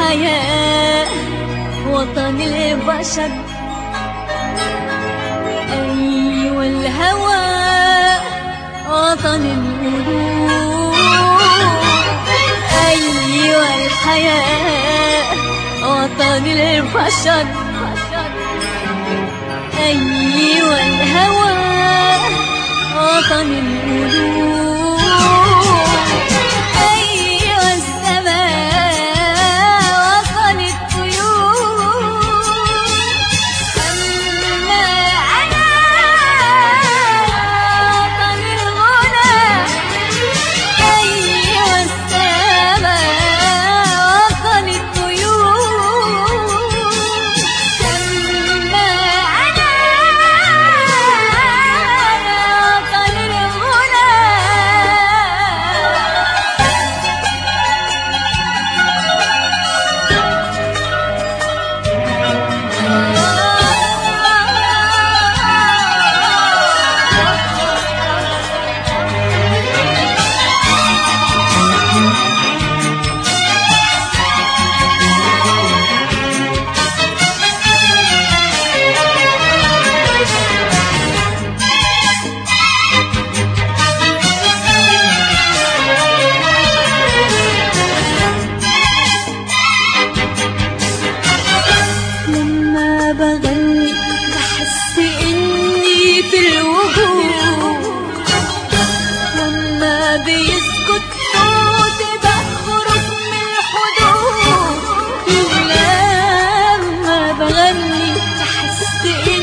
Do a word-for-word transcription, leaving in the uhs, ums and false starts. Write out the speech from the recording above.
الحياة وطن البشر. أيوة الهوى وطن القلوب. أيوة الحياة وطن البشر. أيوة الهوى وطن القلوب. أيوة السماء وطن الطيور. أما أنا وطن الغنى. أيوة السماء وطن الطيور. أما أنا وطن الغنى. لما بغني بحس إني في الوجود. لما بيسكت صوتي بخرج من الحدود. لما بغني بحس إني